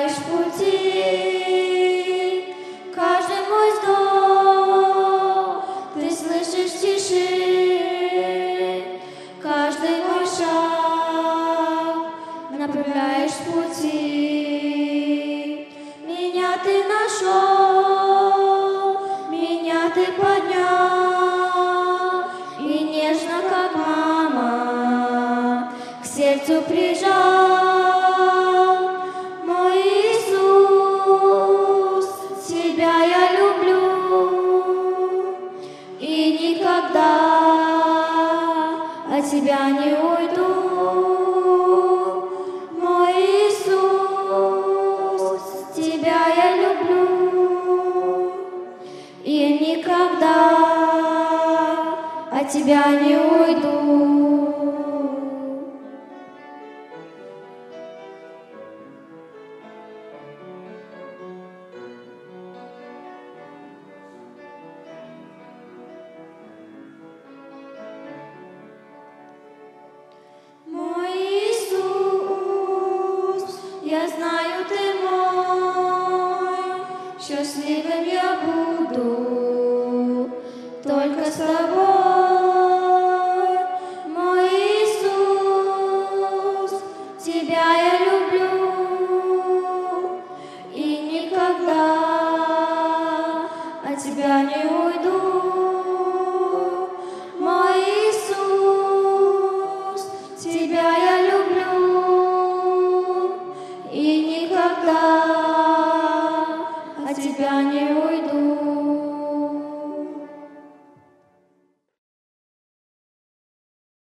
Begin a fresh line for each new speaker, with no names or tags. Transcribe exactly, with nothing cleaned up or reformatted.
направляешь в пути. Каждый мой вздох ты слышишь в тиши. Каждый мой шаг направляешь в пути. Меня ты нашел, меня ты поднял, и нежно, как мама, к сердцу прижал. Мой Иисус, Тебя я люблю, и никогда от Тебя не уйду. Мой Иисус, Тебя я люблю, и никогда от Тебя не уйду. Мой Иисус, я знаю, Ты мой, счастливым я буду только с Тобой. Мой Иисус, Тебя я люблю, и никогда от Тебя не уйду. Мой Иисус, Тебя я люблю, и никогда от Тебя не уйду.